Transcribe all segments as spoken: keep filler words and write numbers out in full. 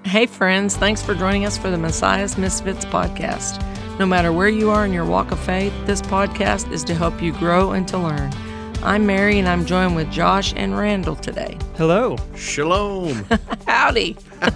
Hey friends, thanks for joining us for the Messiah's Misfits podcast. No matter where you are in your walk of faith, this podcast is to help you grow and to learn. I'm Mary and I'm joined with Josh and Randall today. Hello. Shalom. Howdy.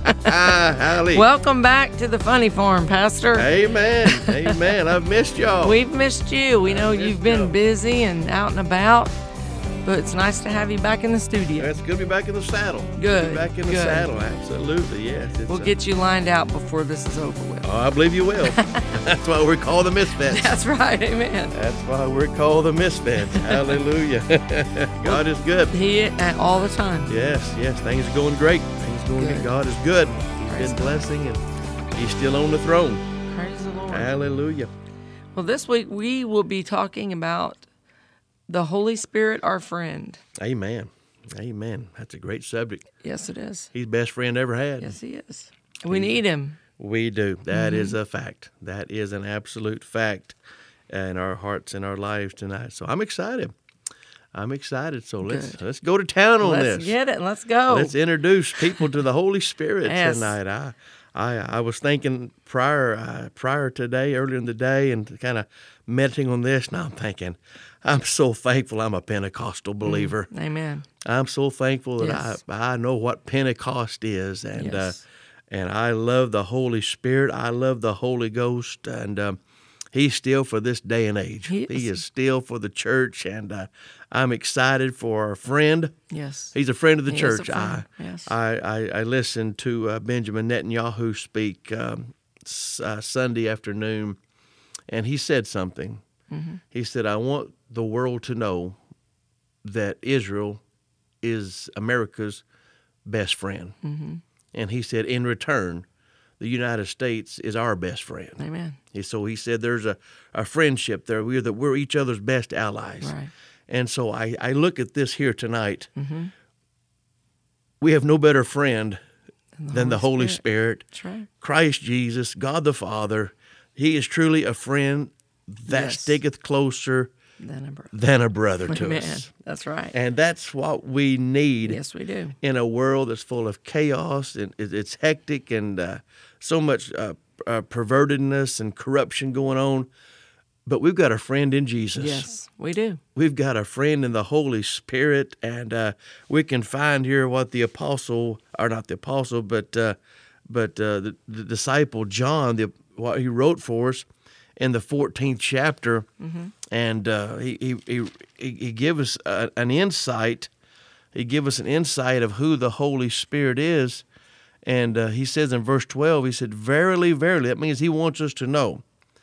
Howdy. Welcome back to the Funny Farm, Pastor. Amen. Amen. I've missed y'all. We've missed you. We know you've been y'all. busy and out and about, but it's nice to have you back in the studio. It's good to be back in the saddle. Good, Be back in the good. saddle. Absolutely. Yes. It's, We'll uh, get you lined out before this is over with. Oh, I believe you will. That's why we're called the Misfits. That's right. Amen. That's why we're called the Misfits. Hallelujah. God is good. He uh, all the time. Yes, yes. Things are going great. Things are going Good. good. God is good. He's Praise been God. blessing and He's still on the throne. Praise the Lord. Hallelujah. Well, this week we will be talking about the Holy Spirit, our friend. Amen. Amen. That's a great subject. Yes, it is. He's the best friend ever had. Yes, he is. We need him. We do. That Mm-hmm. is a fact. That is an absolute fact in our hearts and our lives tonight. So I'm excited. I'm excited. So let's Good. let's go to town on Let's this. get it. Let's go. Let's introduce people to the Holy Spirit Yes. tonight. I, I I was thinking prior uh, prior today, earlier in the day, and kind of meditating on this. Now I'm thinking, I'm so thankful I'm a Pentecostal believer. Amen. I'm so thankful that Yes. I I know what Pentecost is, and Yes. uh, and I love the Holy Spirit. I love the Holy Ghost, and um, He's still for this day and age. He is. is still for the church, and uh, I'm excited for our friend. Yes. He's a friend of the He is a church. friend. I, Yes. I, I I listened to uh, Benjamin Netanyahu speak um, s- uh, Sunday afternoon, and he said something. Mm-hmm. He said, "I want the world to know that Israel is America's best friend." Mm-hmm. And he said, in return, the United States is our best friend. Amen. He- So he said there's a, a friendship there. We're, the, we're each other's best allies. Right. And so I, I look at this here tonight. Mm-hmm. We have no better friend And than the Holy Spirit. That's right. Christ Jesus, God the Father. He is truly a friend that Yes. sticketh closer Then a brother. than a brother to Amen. us. That's right. And that's what we need Yes, we do. in a world that's full of chaos and it- it's hectic and uh, so much uh, uh, pervertedness and corruption going on. But we've got a friend in Jesus. Yes, we do. We've got a friend in the Holy Spirit, and uh, we can find here what the apostle, or not the apostle, but uh, but uh, the, the disciple John, the, what he wrote for us in the fourteenth chapter, Mm-hmm. and uh, he he he he he give us a, an insight. He give us an insight of who the Holy Spirit is, and uh, he says in verse twelve, he said, "Verily, verily," that means he wants us to know.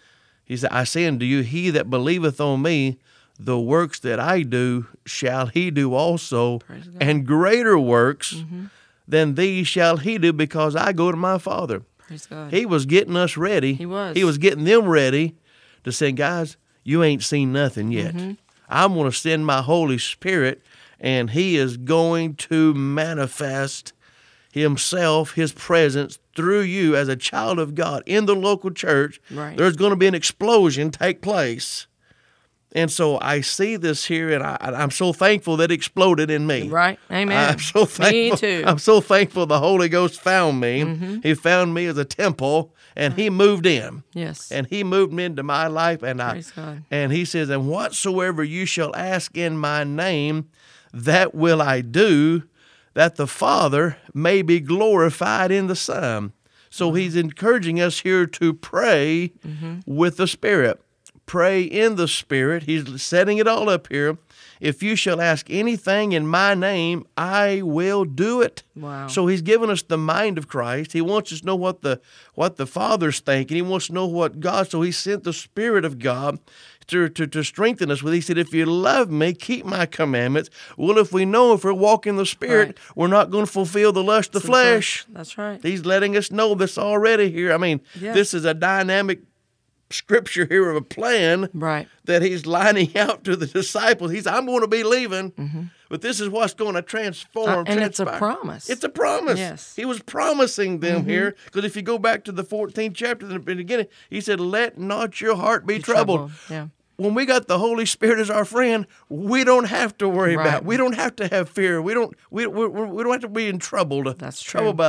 He said, "I say unto you, he that believeth on me, the works that I do shall he do also, Praise God. and greater works Mm-hmm. than these shall he do, because I go to my Father." Praise God. He was getting us ready. He was. He was getting them ready to say, guys, you ain't seen nothing yet. Mm-hmm. I'm going to send my Holy Spirit, and he is going to manifest himself, his presence through you as a child of God in the local church. Right. There's going to be an explosion take place. And so I see this here, and I, I'm so thankful that it exploded in me. Right. Amen. I'm so thankful. Me too. I'm so thankful the Holy Ghost found me. Mm-hmm. He found me as a temple, and He moved in, Yes. and He moved me into my life. And I, Praise God. and He says, "And whatsoever you shall ask in my name, that will I do, that the Father may be glorified in the Son." So He's encouraging us here to pray Mm-hmm. with the Spirit. Pray in the Spirit. He's setting it all up here. "If you shall ask anything in my name, I will do it." Wow. So he's given us the mind of Christ. He wants us to know what the what the Father's thinking. He wants to know what God. So he sent the Spirit of God to, to, to strengthen us with. He said, "If you love me, keep my commandments." Well, if we know if we're walking the Spirit, Right. we're not going to fulfill the lust of the flesh. That's right. He's letting us know this already here. I mean, Yeah. this is a dynamic scripture here of a plan Right. that he's lining out to the disciples. He's, I'm going to be leaving, but this is what's going to transform. Uh, and it's a transpire. promise. It's a promise. Yes. He was promising them here, because if you go back to the fourteenth chapter in the beginning, he said, "Let not your heart be, Be troubled." Yeah. When we got the Holy Spirit as our friend, we don't have to worry Right. about. We don't have to have fear. We don't. We we, we don't have to be in trouble. That's true. Trouble by that.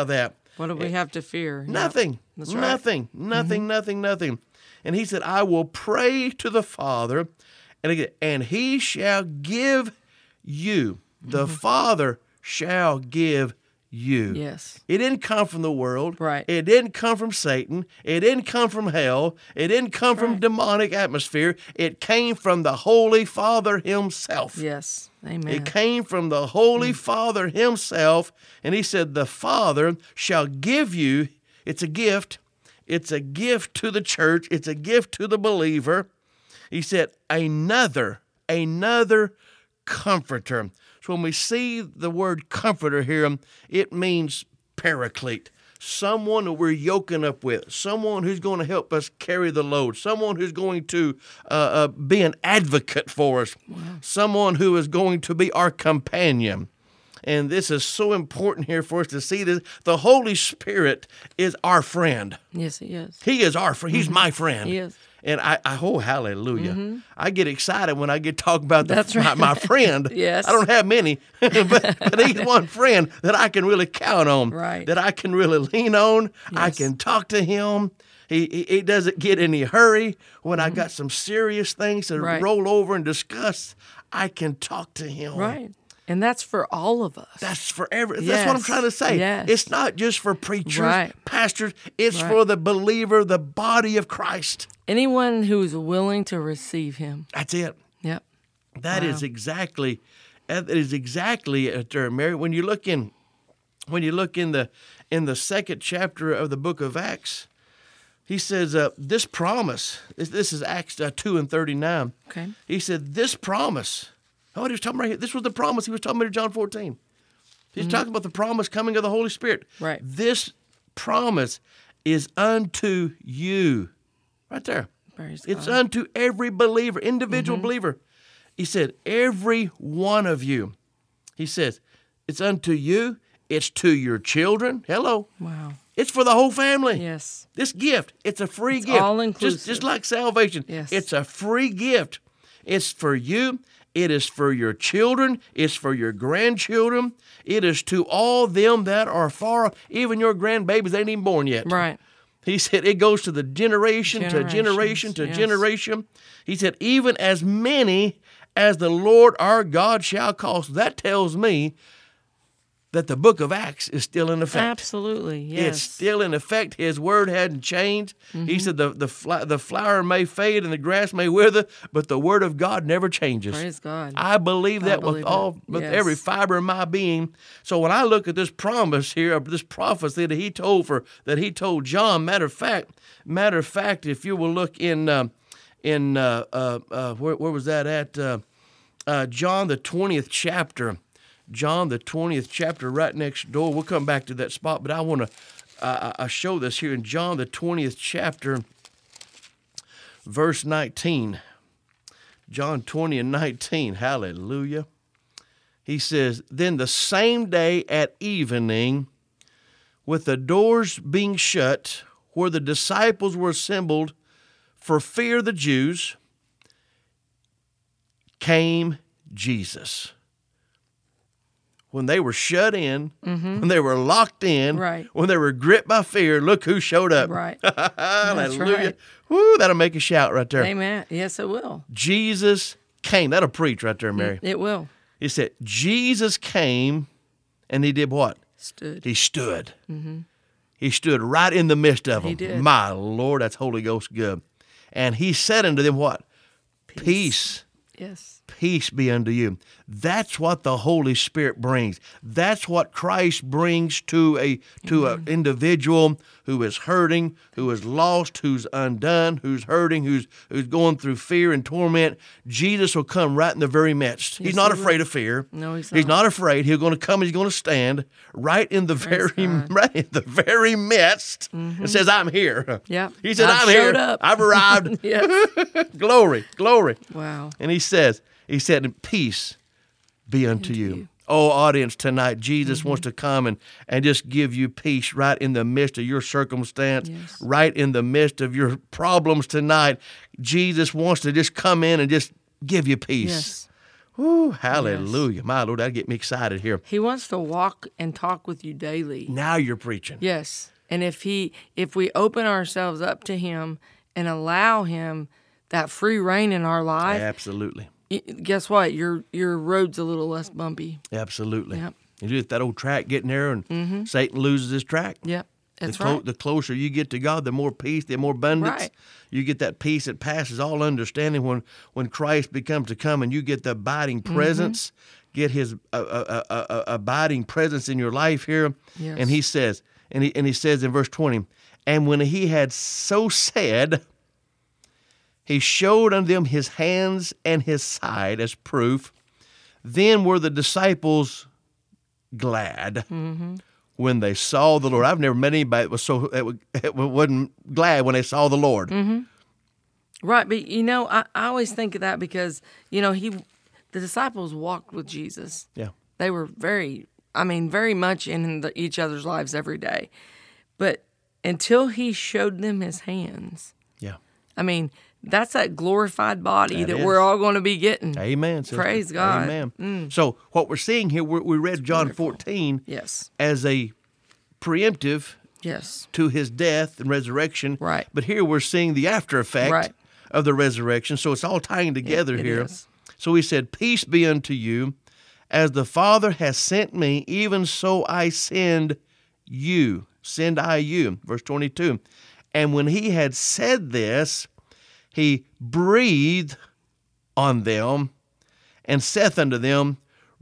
What do we have to fear? Nothing. Yep. That's right. Nothing. Nothing, mm-hmm. nothing, nothing. And he said, I will pray to the Father, and, again, and he shall give you. The mm-hmm. Father shall give you. Yes. It didn't come from the world. Right. It didn't come from Satan. It didn't come from hell. It didn't come right. from demonic atmosphere. It came from the Holy Father himself. Yes. Amen. It came from the Holy mm. Father himself, and he said, the Father shall give you, it's a gift, it's a gift to the church, it's a gift to the believer. He said, another, another comforter. So when we see the word comforter here, it means paraclete, someone that we're yoking up with, someone who's going to help us carry the load, someone who's going to uh, uh, be an advocate for us, wow. someone who is going to be our companion. And this is so important here for us to see this. The Holy Spirit is our friend. Yes, he is. He is our friend. He's mm-hmm. my friend. He is. And I, I oh, hallelujah. Mm-hmm. I get excited when I get talking about the, That's right. my, my friend. Yes. I don't have many, but, but he's one friend that I can really count on, right. that I can really lean on. Yes. I can talk to him. He, he, he doesn't get any hurry. When mm-hmm. I got some serious things to right. roll over and discuss, I can talk to him. Right. And that's for all of us. That's for every. Yes. That's what I'm trying to say. Yes. It's not just for preachers, right. pastors. It's right. for the believer, the body of Christ. Anyone who's willing to receive him. That's it. Yep. That wow. is exactly. That is exactly a term, Mary. When you look in, when you look in the in the second chapter of the book of Acts, he says uh, this promise. This, this is Acts uh, two and thirty nine. Okay. He said this promise. Oh, he was talking right here. This was the promise he was talking about in John fourteen. He's mm-hmm. talking about the promise coming of the Holy Spirit. Right. This promise is unto you. Right there. Praise it's God. Unto every believer, individual mm-hmm. believer. He said, every one of you. He says, it's unto you. It's to your children. Hello. Wow. It's for the whole family. Yes. This gift, it's a free it's gift. all inclusive. Just, just like salvation. Yes. It's a free gift. It's for you. It is for your children. It's for your grandchildren. It is to all them that are far off. Even your grandbabies ain't even born yet. Right. He said it goes to the generation, to generation, to yes. generation. He said, even as many as the Lord our God shall call. So that tells me that the book of Acts is still in effect. Absolutely, yes. It's still in effect. His word hadn't changed. Mm-hmm. He said the the, fl- the flower may fade and the grass may wither, but the word of God never changes. Praise God. I believe that I believe with all, with yes. every fiber of my being. So when I look at this promise here, this prophecy that he told for that he told John, matter of fact, matter of fact, if you will look in uh, in uh, uh, uh, where, where was that at? Uh, uh, John the twentieth chapter. John, the twentieth chapter, right next door. We'll come back to that spot, but I want to uh, I show this here in John, the twentieth chapter, verse nineteen. John twenty and nineteen. Hallelujah. He says, then the same day at evening, with the doors being shut, where the disciples were assembled for fear of the Jews, came Jesus. When they were shut in, mm-hmm. when they were locked in, right. when they were gripped by fear, look who showed up. Right. Hallelujah. Right. Woo, that'll make you shout right there. Amen. Yes, it will. Jesus came. That'll preach right there, Mary. It will. He said, Jesus came, and he did what? Stood. He stood. Mm-hmm. He stood right in the midst of them. He did. My Lord, that's Holy Ghost good. And he said unto them what? Peace. Peace. Yes. Peace be unto you. That's what the Holy Spirit brings. That's what Christ brings to a to an individual who is hurting, who is lost, who's undone, who's hurting, who's who's going through fear and torment. Jesus will come right in the very midst. Yes, he's not he afraid will. of fear. No, he's not. He's not afraid. He's going to come. He's going to stand right in the Praise very God. right in the very midst mm-hmm. and says, "I'm here." Yeah. He said, I've "I'm here. Up. I've arrived." Yes. Glory, glory. Wow. And he says, he said, "Peace be unto you." you. Oh, audience, tonight, Jesus mm-hmm. wants to come and, and just give you peace right in the midst of your circumstance, yes. right in the midst of your problems tonight. Jesus wants to just come in and just give you peace. Yes. Woo, hallelujah. Yes. My Lord, that'd get me excited here. He wants to walk and talk with you daily. Now you're preaching. Yes. And if he, if we open ourselves up to him and allow him that free reign in our life. Absolutely. Guess what? Your your road's a little less bumpy. Absolutely. Yep. You get that old track getting there and mm-hmm. Satan loses his track. Yep. That's the, clo- right. the closer you get to God, the more peace, the more abundance. Right. You get that peace that passes all understanding when, when Christ becomes to come and you get the abiding presence, mm-hmm. get his uh, uh, uh, uh, abiding presence in your life here. Yes. And he says, and he, and he says in verse twenty, and when he had so said, he showed unto them his hands and his side as proof. Then were the disciples glad mm-hmm. when they saw the Lord. I've never met anybody that was so that wasn't glad when they saw the Lord. Mm-hmm. Right, but you know, I, I always think of that because you know he, the disciples walked with Jesus. Yeah, they were very, I mean, very much in the, each other's lives every day. But until he showed them his hands, yeah, I mean. That's that glorified body that that we're all going to be getting. Amen. Sister. Praise God. Amen. Mm. So what we're seeing here, we're, we read John Wonderful. fourteen yes. as a preemptive yes. to his death and resurrection. Right. But here we're seeing the after effect right. of the resurrection. So it's all tying together it, it here. Is. So he said, peace be unto you. As the Father has sent me, even so I send you. Send I you. Verse twenty-two. And when he had said this, he breathed on them and saith unto them,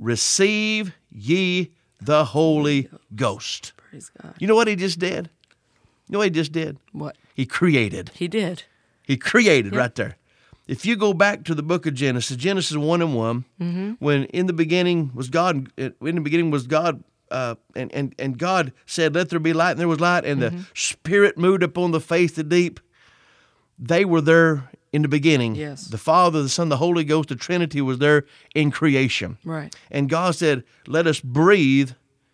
receive ye the Holy Ghost. Praise God. You know what he just did? You know what he just did? What? He created. He did. He created yep. right there. If you go back to the book of Genesis, Genesis one and one, mm-hmm. when in the beginning was God, in the beginning was God, uh, and, and, and God said, let there be light, and there was light, and mm-hmm. the Spirit moved upon the face of the deep. They were there in the beginning. Yes. The Father, the Son, the Holy Ghost, the Trinity was there in creation. Right. And God said, let us breathe.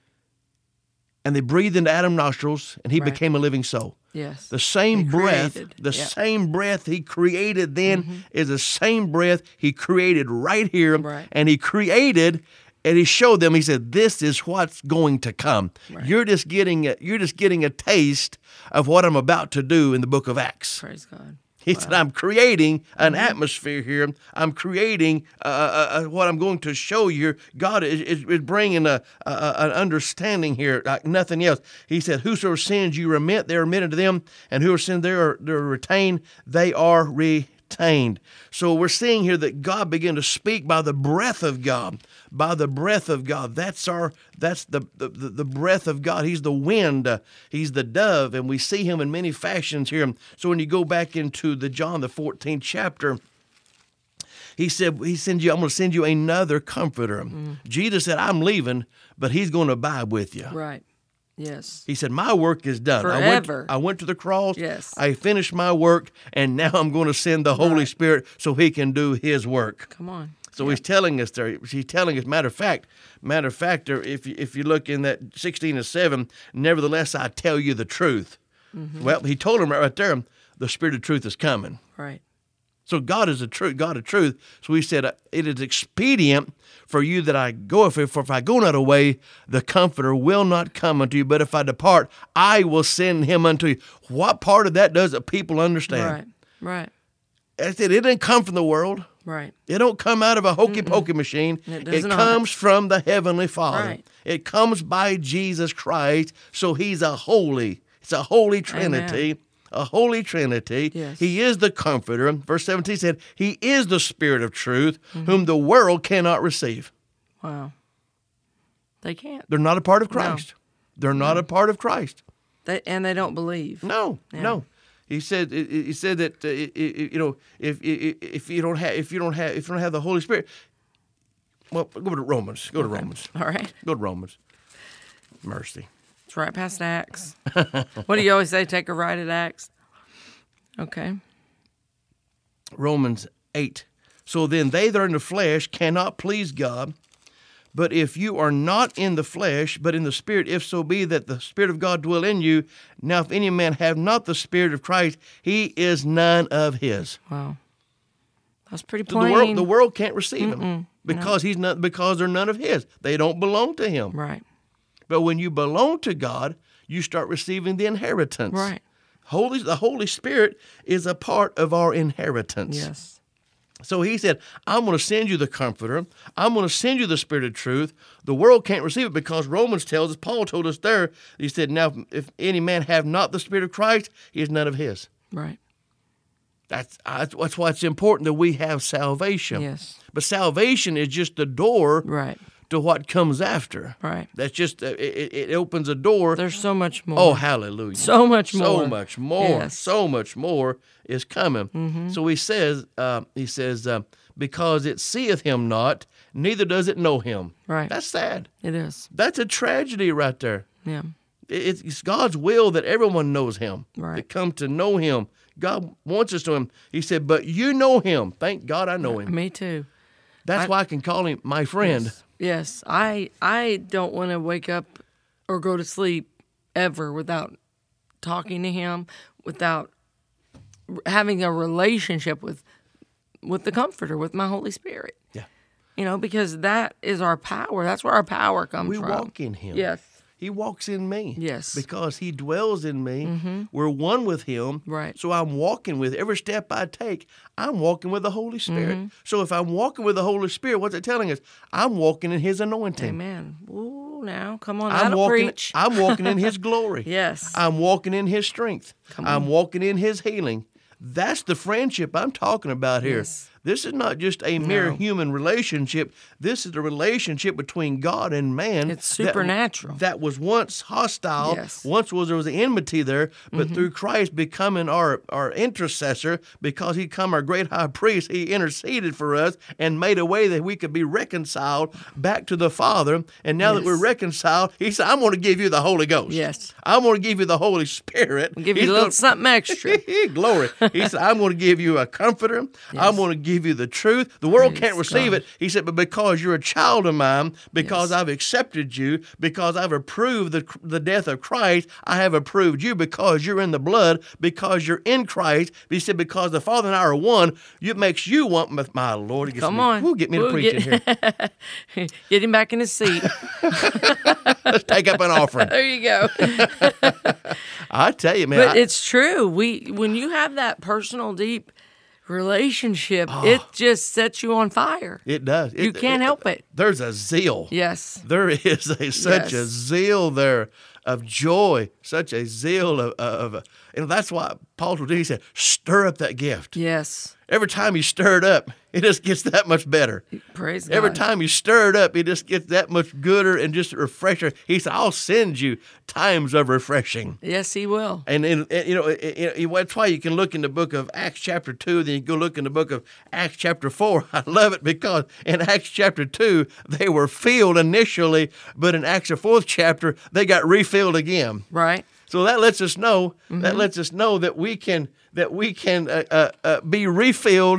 And they breathed into Adam's nostrils, and he right. became a living soul. Yes. The same he breath, created. the yep. same breath he created then mm-hmm. is the same breath he created right here. Right. And he created, and he showed them, he said, this is what's going to come. Right. You're just getting a, you're just getting a taste of what I'm about to do in the book of Acts. Praise God. He wow. said, I'm creating an mm-hmm. atmosphere here. I'm creating uh, uh, uh, what I'm going to show you. God is, is, is bringing a, a, an understanding here like nothing else. He said, whosoever sins you remit, they are remitted to them, and whoever sins they are, they are retained, they are retained. So we're seeing here that God began to speak by the breath of God. By the breath of God. That's our. That's the, the, the breath of God. He's the wind. Uh, he's the dove. And we see him in many fashions here. So when you go back into the John, the fourteenth chapter, he said, he sends you, I'm going to send you another comforter. Mm. Jesus said, I'm leaving, but he's going to abide with you. Right. Yes. He said, my work is done. Forever. I went, I went to the cross. Yes. I finished my work, and now I'm going to send the Holy right. Spirit so he can do his work. Come on. So yep. he's telling us there. He's telling us. Matter of fact, matter of fact, there, if you, if you look in that sixteen and seven, nevertheless I tell you the truth. Mm-hmm. Well, he told him right, right there, the Spirit of truth is coming. Right. So God is a truth, God of truth. So he said, it is expedient for you that I go. If, for if I go not away, the Comforter will not come unto you. But if I depart, I will send him unto you. What part of that does the people understand? Right. Right. I said, it didn't come from the world. Right. It don't come out of a hokey-pokey machine. It, it does not. comes from the Heavenly Father. Right. It comes by Jesus Christ. So he's a holy, it's a holy Trinity. Amen. A holy Trinity. Yes. He is the Comforter. Verse seventeen said, he is the Spirit of truth, mm-hmm. whom the world cannot receive. Wow. They can't. They're not a part of Christ. No. They're not no. a part of Christ. They, and they don't believe. No, yeah. no. He said. He said that uh, you know, if if you don't have if you don't have if you don't have the Holy Spirit, well, go to Romans. Go to okay. Romans. All right. Go to Romans. Mercy. It's right past Acts. What do you always say? Take a right at Acts. Okay. Romans eight. So then, they that are in the flesh cannot please God. But if you are not in the flesh, but in the Spirit, if so be that the Spirit of God dwell in you, now if any man have not the Spirit of Christ, he is none of his. Wow. That's pretty plain. The world, the world can't receive him. because he's not because they're none of his. They don't belong to him. Right. But when you belong to God, you start receiving the inheritance. Right. Holy, the Holy Spirit is a part of our inheritance. Yes. So he said, I'm going to send you the Comforter. I'm going to send you the Spirit of truth. The world can't receive it because Romans tells us, Paul told us there, he said, now if any man have not the Spirit of Christ, he is none of his. Right. That's, that's why it's important that we have salvation. Yes. But salvation is just the door Right. to what comes after. Right. That's just, it, it opens a door. There's so much more. Oh, hallelujah. So much more. So much more. Yes. So much more is coming. Mm-hmm. So he says, uh, he says, uh, because it seeth him not, neither does it know him. Right. That's sad. It is. That's a tragedy right there. Yeah. It- It's God's will that everyone knows him. Right. To come to know him. God wants us to him. He said, but you know him. Thank God I know him. Me too. That's I- why I can call him my friend. Yes. Yes. I I don't want to wake up or go to sleep ever without talking to him, without having a relationship with with the Comforter, with my Holy Spirit. Yeah. You know, because that is our power. That's where our power comes We from. walk in him. Yes. He walks in me. Yes. Because he dwells in me. We're one with him. Right. So I'm walking with every step I take, I'm walking with the Holy Spirit. Mm-hmm. So if I'm walking with the Holy Spirit, what's it telling us? I'm walking in his anointing. Amen. Ooh, now come on, I'm that'll walking preach. I'm walking in his glory. Yes. I'm walking in his strength. Come I'm on. walking in his healing. That's the friendship I'm talking about here. Yes. This is not just a mere No. human relationship. This is the relationship between God and man. It's that- supernatural. That, was once hostile. Yes. Once was there was an enmity there, but through Christ becoming our, our intercessor, because he become our great high priest, he interceded for us and made a way that we could be reconciled back to the Father. And now that Yes. we're reconciled, he said, I'm going to give you the Holy Ghost. Yes. I'm going to give you the Holy Spirit. I'll give you He's a little gonna- something extra. Glory. He said, I'm going to give you a comforter. I'm going to give you the truth. The world Praise can't receive God. it. He said, but because you're a child of mine, because Yes. I've accepted you, because I've approved the, the death of Christ, I have approved you because you're in the blood, because you're in Christ. He said, because the Father and I are one, it makes you one with my Lord. It gets Come me, on. Woo, get me to We'll preaching get- here. Get him back in his seat. Let's take up an offering. There you go. I tell you, man. But I- it's true. We when you have that personal, deep relationship, Oh. it just sets you on fire. it does. You It- can't it- help it. There's a zeal. Yes. There is a, such a Yes. zeal there of joy, such a zeal of, of and that's why Paul told you, he said, stir up that gift. Yes. Every time you stir it up, it just gets that much better. Praise Every God. time you stir it up, it just gets that much gooder and just refresher. He said, I'll send you times of refreshing. Yes, he will. And, and, and, you know, it, it, it- that's why you can look in the book of Acts chapter two, then you go look in the book of Acts chapter four. I love it because in Acts chapter two, they were filled initially, but in Acts the fourth chapter, they got refilled again. Right. So that lets us know, Mm-hmm. that lets us know that we can, that we can uh, uh, uh, be refilled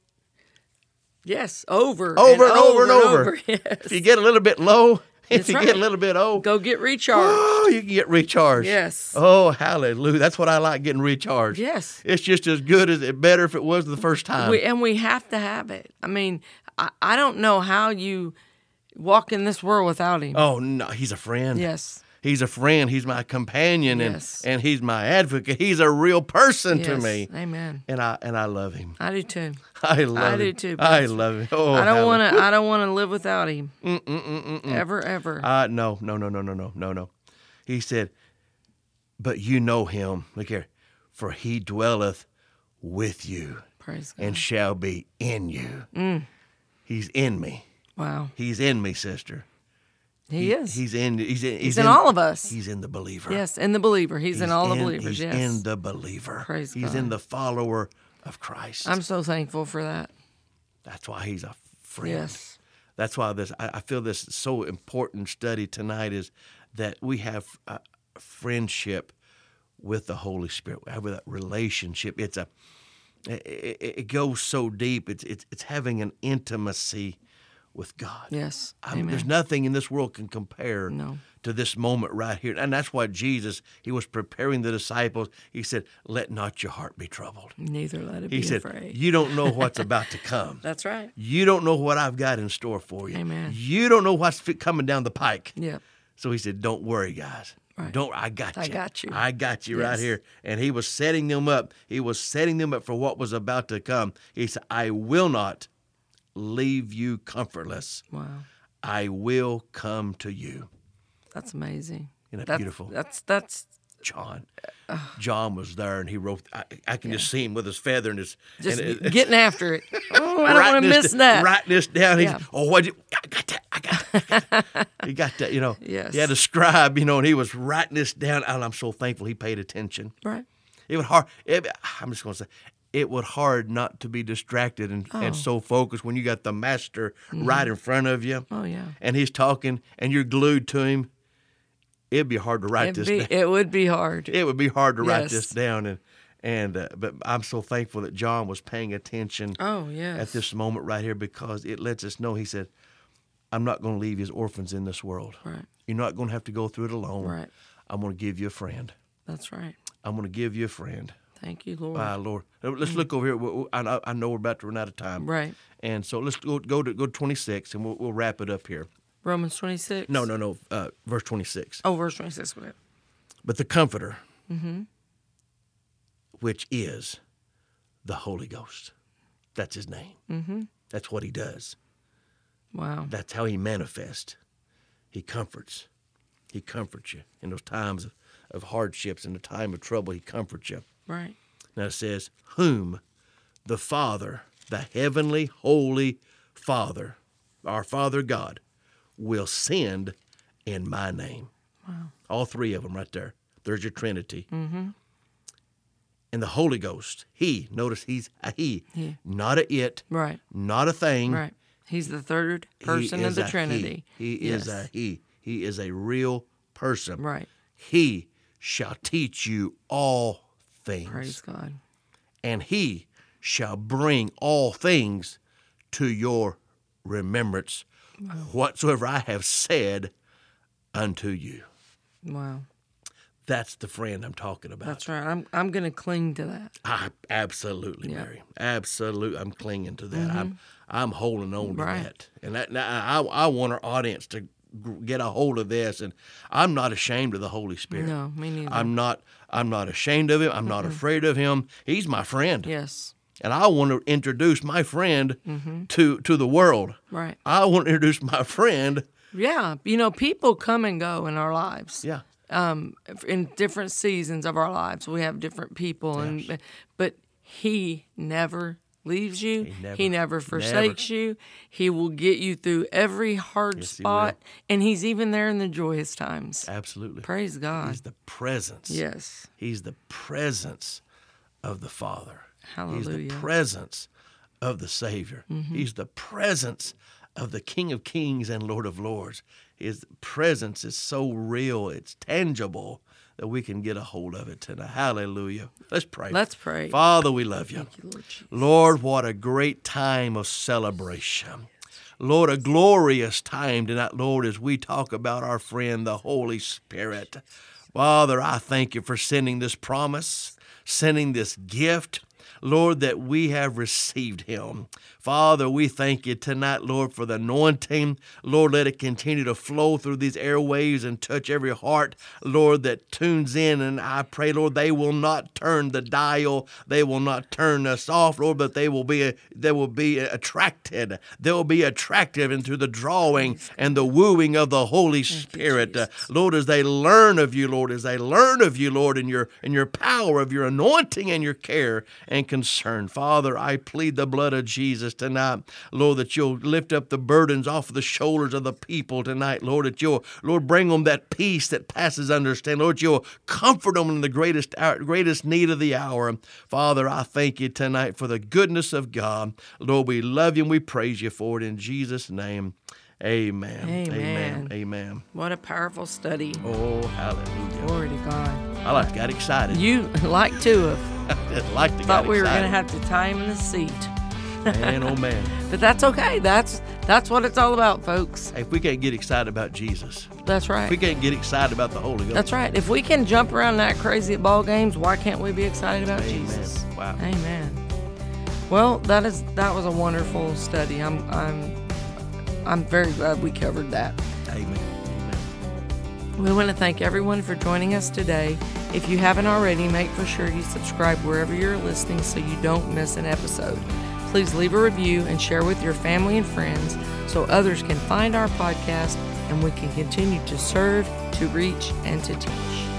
Yes. Over. over and, over and over. Yes. If you get a little bit low, if That's you right. get a little bit old, Go get recharged. oh, you can get recharged. Yes. Oh, hallelujah. That's what I like, getting recharged. Yes. It's just as good as it better if it was the first time. We, and we have to have it. I mean, I, I don't know how you walk in this world without him. oh, no, he's a friend. Yes. He's a friend. He's my companion Yes. and, and he's my advocate. He's a real person to Yes. me. Amen. And I and I love him. I do too. I love do him. too, I Pastor. love him. Oh, I don't hallelujah. want to. I don't want to live without him. Mm, mm, mm, mm, mm. Ever, ever. Uh, no, no, no, no, no, no, no, no. He said, but you know him. Look here. For he dwelleth with you Praise God. and shall be in you. Mm. He's in me. Wow. He's in me, sister. He, is. He's in. He's in. He's, He's in all of us. He's in the believer. Yes, in the believer. He's, in all the believers. He's Yes. in the believer. Praise he's God. in the follower of Christ. I'm so thankful for that. That's why he's a friend. Yes. That's why this. I, I feel this so important study tonight is that we have a friendship with the Holy Spirit. We have that relationship. It's a. It, it, it goes so deep. It's it's it's having an intimacy with God. Yes. I mean, Amen. there's nothing in this world can compare No. to this moment right here. And that's why Jesus, he was preparing the disciples. He said, let not your heart be troubled. Neither let it He be said, afraid. you don't know what's about to come. That's right. You don't know what I've got in store for you. Amen. You don't know what's fi- coming down the pike. Yep. So he said, don't worry, guys. Right. Don't. I got you. I got you. I got you right Yes. here. And he was setting them up. He was setting them up for what was about to come. He said, I will not leave you comfortless. Wow. I will come to you. That's amazing. Isn't that that's, beautiful? That's that's John. John was there, and he wrote. I, I can just see him with his feather and his just and it- getting after it. Oh, I don't want writing to this miss da- that. Writing this down. He's, Yeah. oh, what? I got that. I got that. I got that. He got that. You know. Yes. He had a scribe. You know, and he was writing this down. And I'm so thankful he paid attention. Right. It would hard. It, I'm just going to say, it would hard not to be distracted and, Oh. and so focused when you got the master right in front of you, Oh yeah. and he's talking, and you're glued to him. It'd be hard to write It'd this be, down. it would be hard. It would be hard to write Yes. this down, and and uh, but I'm so thankful that John was paying attention Oh yes. at this moment right here, because it lets us know. He said, "I'm not going to leave you as orphans in this world. Right. You're not going to have to go through it alone. Right. I'm going to give you a friend. That's right. I'm going to give you a friend." Thank you, Lord. Ah, Lord. Let's look over here. We- we- I know I know we're about to run out of time. Right. And so let's go go to go to twenty-six, and we'll, we'll wrap it up here. Romans twenty-six. No, no, no. Uh, verse twenty-six. Oh, verse twenty-six. Go ahead. But the Comforter, Mm-hmm. which is the Holy Ghost. That's his name. Mm-hmm. That's what he does. Wow. That's how he manifests. He comforts. He comforts you in those times of, of hardships, in the time of trouble. He comforts you. Right. Now it says, whom the Father, the heavenly, holy Father, our Father God, will send in my name. Wow. All three of them right there. There's your Trinity. Mm-hmm. And the Holy Ghost, he, notice he's a he, He. not a it, Right. not a thing. Right. He's the third He person of is the a Trinity. He, he Yes. is a he. He is a real person. Right. He shall teach you all things. Praise God. And he shall bring all things to your remembrance, whatsoever I have said unto you. Wow. That's the friend I'm talking about. That's right. I'm I'm going to cling to that. I, absolutely, Yeah. Mary. Absolutely, I'm clinging to that. I'm I'm holding on to Right. that, and that now, I I want our audience to g- get a hold of this. And I'm not ashamed of the Holy Spirit. No, me neither. I'm not. I'm not ashamed of him. I'm not afraid of him. He's my friend, Yes. and I want to introduce my friend to to the world. Right. I want to introduce my friend. Yeah. You know, people come and go in our lives. Yeah. Um, in different seasons of our lives, we have different people, and but He never leaves you. He never- he never forsakes you. He will get you through every hard Yes, he spot, will. and He's even there in the joyous times. Absolutely. Praise God. He's the presence. Yes. He's the presence of the Father. He's Hallelujah. the presence of the Savior. He's the presence of the King of Kings and Lord of Lords. His presence is so real, it's tangible, that we can get a hold of it tonight. Hallelujah. Let's pray. Let's pray. Father, we love you. Thank you, Lord Jesus. Lord, what a great time of celebration. Lord, a glorious time tonight, Lord, as we talk about our friend, the Holy Spirit. Father, I thank you for sending this promise, sending this gift, Lord, that we have received him. Father, we thank you tonight, Lord, for the anointing. Lord, let it continue to flow through these airwaves and touch every heart, Lord, that tunes in. And I pray, Lord, they will not turn the dial. They will not turn us off, Lord, but they will be they will be attracted. They will be attracted into the drawing and the wooing of the Holy Spirit. Uh, Lord, as they learn of you, Lord, as they learn of you, Lord, in your in your power, of your anointing and your care and concern. Father, I plead the blood of Jesus tonight, Lord, that you'll lift up the burdens off of the shoulders of the people tonight, Lord, that you'll, Lord, bring them that peace that passes understanding. Lord, you'll comfort them in the greatest hour, greatest need of the hour. Father, I thank you tonight for the goodness of God. Lord, we love you and we praise you for it in Jesus' name. Amen. Amen. Amen. Amen. What a powerful study. Oh, hallelujah. Glory to God. I like got excited. You, like to have, I like to thought got we were going to excited. have to tie him in the seat. Man, oh man. But that's okay. That's that's what it's all about, folks. Hey, if we can't get excited about Jesus, That's right. if we can't get excited about the Holy Ghost. That's right. If we can jump around that crazy at ball games, why can't we be excited about Amen. Jesus? Wow. Amen. Well, that is that was a wonderful study. I'm I'm I'm very glad we covered that. Amen. Amen. We want to thank everyone for joining us today. If you haven't already, make for sure you subscribe wherever you're listening so you don't miss an episode. Please leave a review and share with your family and friends so others can find our podcast and we can continue to serve, to reach, and to teach.